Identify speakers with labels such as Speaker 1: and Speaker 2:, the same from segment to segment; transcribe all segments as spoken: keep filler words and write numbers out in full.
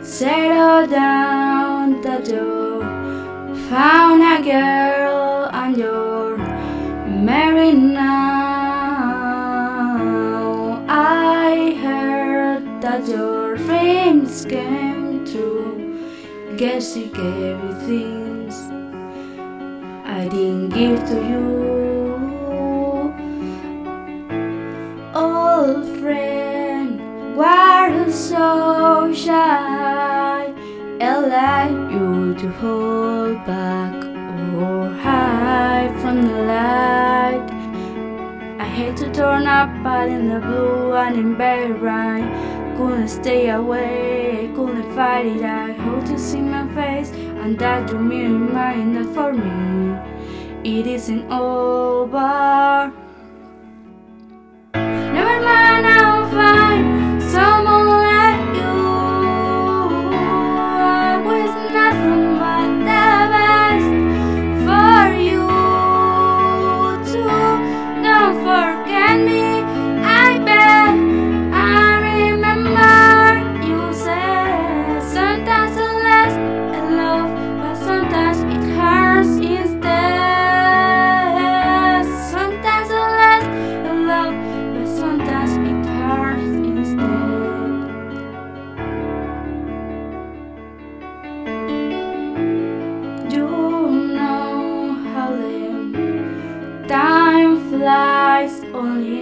Speaker 1: Settle down the door. Found a girl and you're married now. I heard that your dreams came true. Guess you gave me things I didn't give to you. Old friend, why are you so shy? Allow you to hold back or hide from the light. I hate to turn up, but in the blue and in bed right. Couldn't stay away, couldn't fight it. I hope to see my face and that you remind that for me it isn't over. Never mind, I'll find someone like you. I wish nothing but the best for you too. Don't forget me, I bet. I remember you said sometimes the less I love, but sometimes it hurts instead. Sometimes the less I love, but sometimes it hurts instead. You know how the time flies. Only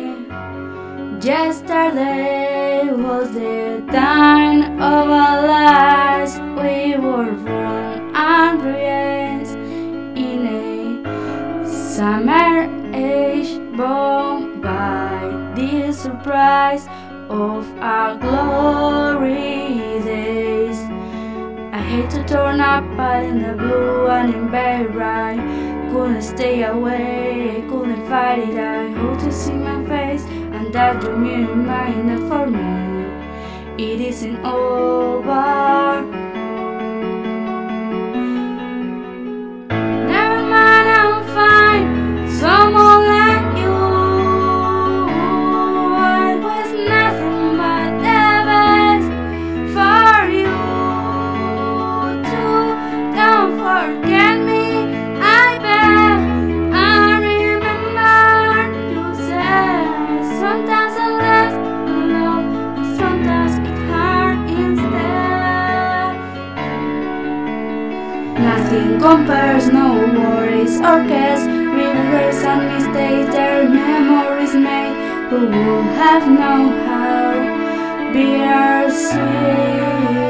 Speaker 1: yesterday was the time of our lives. We were born and raised in a summer age, born by the surprise of our glory days. I hate to turn up, but in the blue and in bed right. Couldn't stay away, couldn't fight it. I hope to see my face and that you remind that for me it isn't over. Never mind, I'll find someone like you. I was nothing but the best for you too. Don't forget me, I bet. I remember you said sometimes I left alone, and sometimes it hurt instead. Nothing compares, no worries or cares, regrets and mistakes, their memories made. Who would have known how bittersweet